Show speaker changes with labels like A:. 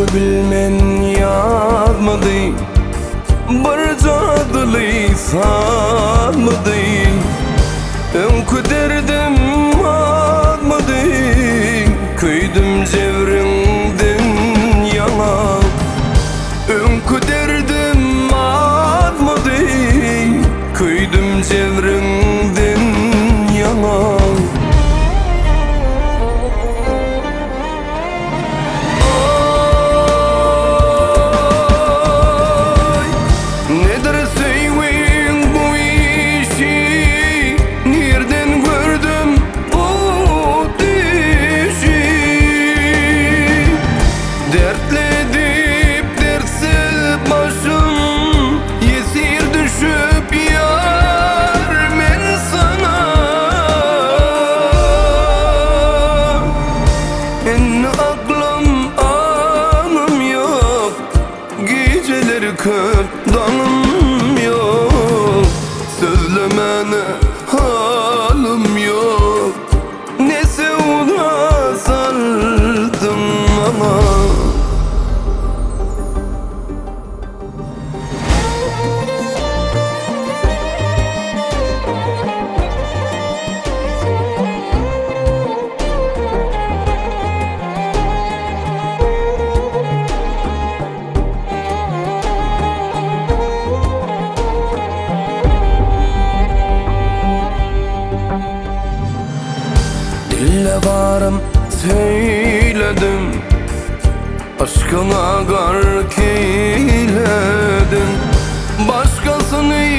A: bilmen yazmadı, bir cadılı sarmadı. Önkü derdim atmadı, köydüm cevrinden yana. Önkü derdim atmadı, köydüm cevrinden yana. Köp danım yok, sözlemene halim yok. Ne sevda sardım ama dille varım söyledim, aşkına gark eyledin. Başkasını